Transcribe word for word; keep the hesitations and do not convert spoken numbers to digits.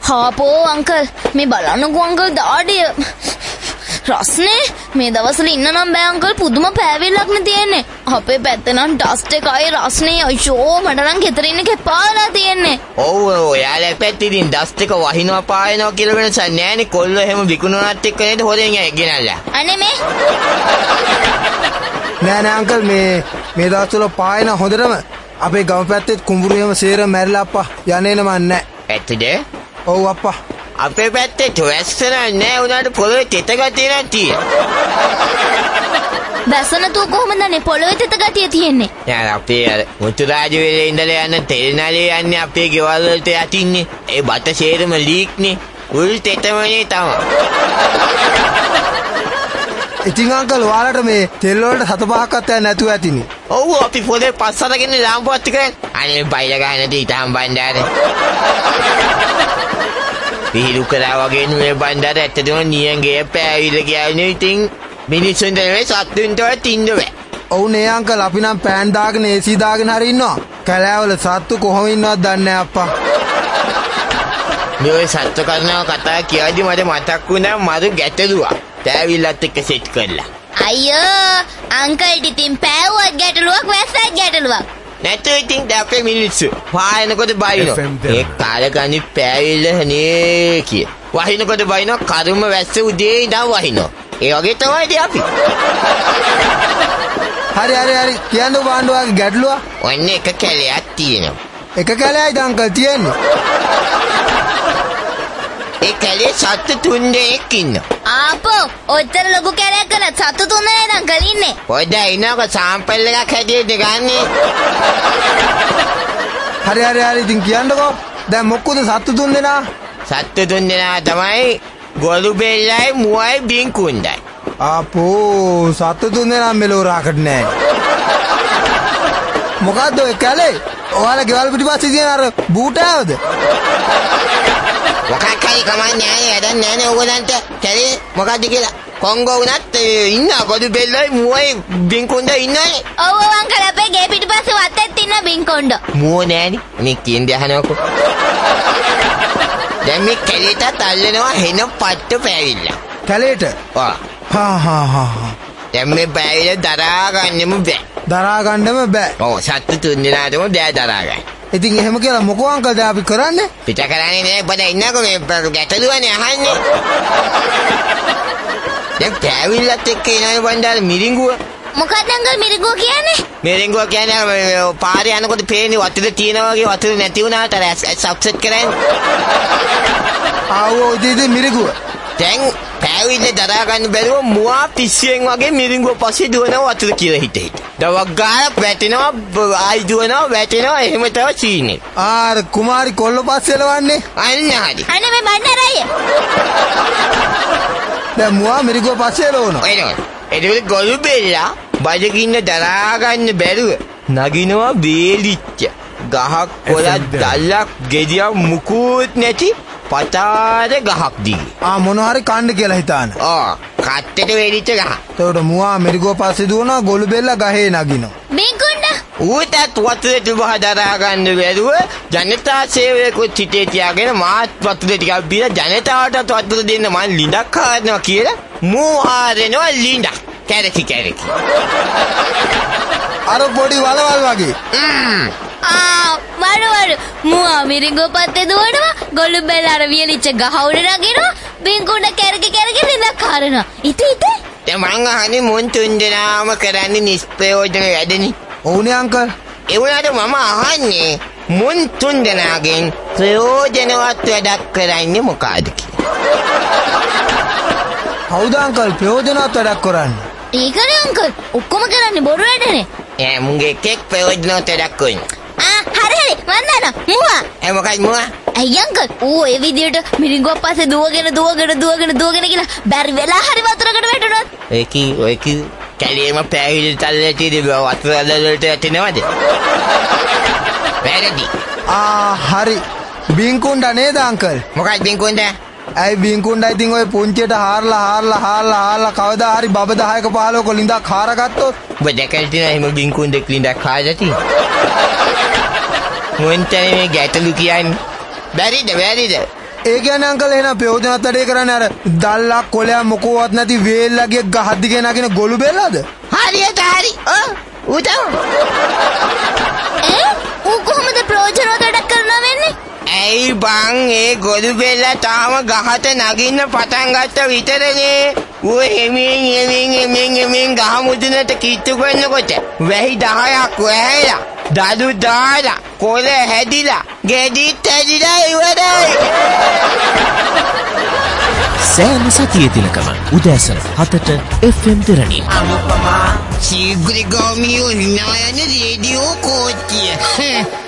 හාපෝ uncle මේ බලන්නකෝ uncle දාඩිය රස්නේ මේ දවස්වල ඉන්න නම් බෑ අංකල් පුදුම පෑවිල්ලක් නේ තියෙන්නේ අපේ පැත්තේ නම් ඩස්ට් එකයි රස්නේ අයියෝ මට නම් ගෙදර ඉන්න කෙපාලා තියෙන්නේ ඔව් ඔයාලා පැත්තේ ඉතින් ඩස්ට් එක වහිනවා පායනවා කියලා වෙනසක් නෑනේ කොල්ල එහෙම විකුණුණාත් එක්ක නේද හොරෙන් ගෙනල්ලා අනේ මේ නෑ නෑ අංකල් මේ මේ දවස්වල පායන හොඳටම අපේ ගම පැත්තේ කුඹුරු එහෙම සේරම මැරිලා අප්පා යන්නේ නෑ නෑ ඇත්තද ඔව් අප්පා අපේ පැත්තේ තොයස්සන නෑ උනාට පොළොවේ තෙත ගතිය නැතිය. දැසනතු කොහොමදනේ පොළොවේ තෙත ගතිය තියෙන්නේ? යාර අපේ අර මුතුරාජ වෙලේ ඉඳලා යන තෙල්නාලේ යන්නේ අපේ ගෙවල් වලට යටින්නේ. ඒ බත ෂේරම ලීක්නේ. උල් තෙතමනේ තමයි. ඉතින් අංකල් ඔයාලට මේ තෙල් වලට සත පහක්වත් නැතුව ඇතිනේ. ඔව් අපි පොලේ පස්සට ගෙන ලාම්පුවත් ටික අනේ බයිලා ගන්න දීතම් බණ්ඩාරේ. විහිළු කරා වගේ නුවේ බණ්ඩාර ඇත්තටම නියංගේ පෑවිල කියන්නේ ඉතින් මිනිස්සුන් දෙනේ සත්තුන්ට තින්න බෑ. ඔව් නේ අංකල් අපි නම් පෑන් දාගෙන ඒසී දාගෙන හරි ඉන්නවා. කැලෑවල සත්තු කොහොම ඉන්නවද දන්නේ නැහැ අප්පා. මේ සත්තු කරනවා කතා කියද්දි මට මතක් වුණා මරු ගැටලුවක්. පෑවිලත් එක්ක සෙට් කරලා. අයියෝ අංකල් ඉතින් පෑවුවත් ගැටලුවක් වැස්සත් ගැටලුවක්. නැත්නම් ඉතින් දැක්කේ මිනිස්සු පායනකොට බයිනෝ ඒ කාලකණි පෑවිල්ල හනේ කිය වහිනකොට බයිනෝ කර්ම වැස්ස උදේ ඉඳන් වහිනෝ ඒ වගේ තමයි ඉතින් අපි හරි හරි හරි කියන්න බාණ්ඩුවාගේ ගැටලුව ඔන්න එක කැලයක් තියෙනවා එක කැලයයිද අංකල් තියෙන්නේ ඒ කැලේ සත්තු තුන් දෙනෙක් ඉන්නවා ආපෝ ඔච්චර ලොකු කැලයක් කරලා සත්තු තුන් දෙනෙක් අංකල් ඉන්නේ පොඩ්ඩක් ඉන්නකො සාම්පල් එකක් හැදියෙද ගන්නේ හරි හරි හරි ඉතින් කියන්නකෝ දැන් මොකද සත්තු තුන් දෙනා සත්තු තුන් දෙනා තමයි ගොළු බෙල්ලයි මුවයි බින්කුණ්ඩයි ආපෝ සත්තු තුන් දෙනා මෙලෝ රාකට නෑ මොකද්ද ඔය කැලේ ඔයාලා ගෙවල් පිටිපස්සේ තියෙන අර බූටාවද මොකක් හරි කමන්නේ නැහැ වැඩක් නැහැ ඕගොල්ලන්ට කැලේ මොකද්ද කියලා කොංගෝ උනත් ඉන්න ගොළු බෙල්ලයි මුවයි බින්කුණ්ඩයි ඉන්නනේ ඔව් ඔව් අංකල් අපේ ගේ පිටිපස්සේ වත්තෙත් ඉන්න බින්කුණ්ඩ මුව නෑනේ මේ කියන්නේ අහනකො දැන් මේ කැලේට අල්ලනවා හෙන පට්ට පෑවිල්ල කැලේට ආ හා හා හා දැන් මේ පෑවිල්ල දරා ගන්නෙම බෑ දරා ගන්නම බෑ ඔව් සත්තු තුන් දෙනාටම බෑ දරා ගන්න ඉතින් එහෙම කියලා මොකෝ අංකල් දැන් අපි කරන්නේ පිට කරන්නේ නෑ බඩ ඉන්නකො මේ ගැටලුවනේ අහන්නේ දැන් පෑවිල්ලත් එක්ක එනයි බණ්ඩාර මිරිඟුව මොකක්ද අංකල් මිරිඟුව කියන්නේ මිරිඟුව කියන්නේ පාරේ යනකොට පේන්නේ වතුර තියෙනවා වගේ වතුර නැති වුණාට සබ්සෙට් කරන්නේ ආවෝ ඉතින් මිරිඟුව දැන් පෑවිල්ල දරා ගන්න බැරුව මුවා පිස්සියෙන් වගේ මිරිඟුව පස්සේ දුවනවා වතුර කියලා හිත හිත. දවක් ගාලා වැටෙනවා ආයි දුවනවා වැටෙනවා එහෙම තමයි සීනේ. ආර කුමාරි කොල්ල පස්සේ එලවන්නේ. අන්න හරි. අනේ මේ බණ්ඩාරය. දැන් මුවා මිරිඟුව පස්සේ එලවනවා. එනවා. එතකොට ගොළු බෙල්ලා බඩගින්න දරා ගන්න බැරුව නගිනවා බේලිච්ච. ගහක් කොළක් දැල්ලක් ගෙඩියක් මුකුත් නැති පතාර ගහක් දිගේ. ආ මොන හරි කන්න කියලා හිතාන. ආ කට්ටට වෙලිච්ච ගහ. ඒකට මුවා මිරිඟුව පස්සේ දුවනවා ගොළු බෙල්ලා ගහේ නගිනවා. බින්කුණ්ඩ ඌටත් වතුර තිබහ දරා ගන්න බැරුව ජනතා සේවකුත් හිතේ තියාගෙන මාත් වතුර ටිකක් බීලා ජනතාවටත් වතුර දෙන්න මං ලිඳක් හදනවා කියලා මූ හදනවා ලිඳක්. කැරකි කැරකි. අර පොඩි වලවල් වගේ. ආ වඩ වඩ මුවා මිරිඟුව පස්සේ දුවනවා ගොළු බෙල්ල අර වියලිච්ච ගහ උඩ නගිනවා බින්කුණ්ඩ කැරකි කැරකි ලිඳක් හදනවා. ඉතින් ඉතින් දැන් මං අහන්නේ මුන් තුන් දෙනාම කරන්නේ නිෂ්ප්‍රයෝජන වැඩනේ. ඔව්නේ අංකල්. ඒ වුණාට මම අහන්නේ මුන් තුන් දෙනාගෙන් ප්‍රයෝජනවත් වැඩක් කරන්නේ මොකද්ද කියලා. කවුද අංකල් ප්‍රයෝජනවත් වැඩක් කරන්නේ? ඒකනේ අංකල් ඔක්කොම කරන්නේ බොරු වැඩනේ. ඈ මුන්ගේ කෙක් ප්‍රයෝජනවත් වැඩක් කරන්නේ. ආ හරි හරි මන් දන්නවා මුවා. ඒ මොකක්ද මුවා? අයිය අංකල් ඌ ඒ විදියට මිරිඟුව පස්සේ දුවගෙන දුවගෙන දුවගෙන දුවගෙන කියලා බැරි වෙලා හරි වතුරකට වැටුණොත්. ඒකි ඔයකි කැලියම පෑවිලි තල්ලේ තියෙදි වතුර වලට ඇතිනවද? වැරදි. ආ හරි. බින්කුණ්ඩ නේද අංකල්? මොකක්ද බින්කුණ්ඩ? ඇයි බින්කුණ්ඩ ඉතින් ඔය පුංචියට හාරලා හාරලා හාරලා හාරලා කවදා හරි බබ දහයක පහලක ලිඳක් හාරගත්තොත් ඔබ දැකලා තියෙනවා එහෙම බින්කුණ්ඩෙක් ලිඳක් හාරලා තියෙනවා. මොන්ටේ මේ ගැටලු කියන්නේ බැරිද බැරිද ඒ කියන්නේ අංකල් එහෙනම් ප්‍රයෝජනවත් වැඩේ කරන්නේ අර දල්ලා කොලයා මොකවත් නැති වේල්ලාගේ ගහ දිගේ නගින ගොළු බෙල්ලද? හරියට හරි. ඔව්. උදා. ඒ ඌ කොහොමද ප්‍රයෝජනවත් වැඩක් කරනවා වෙන්නේ? ඇයි බං ඒ ගොළු බෙල්ලා තාම ගහට නගින්න පටන් ගත්ත විතරනේ. ඌ එමින් එමින් එමින් එමින් ගහ මුදුනට කිට්ටු කරනකොට වැහි දහයක් වැහැලා දඩු දාලා කොළ හැදිලා ගෙඩිත් හැදිලා ඉවරයි. සෑම සතියේ දිනකම උදෑසන හතට එෆ් එම් දෙරණිය. අනුපමා ශීඝ්‍ර ගාමී වුණායන රේඩියෝ කෝච්චිය.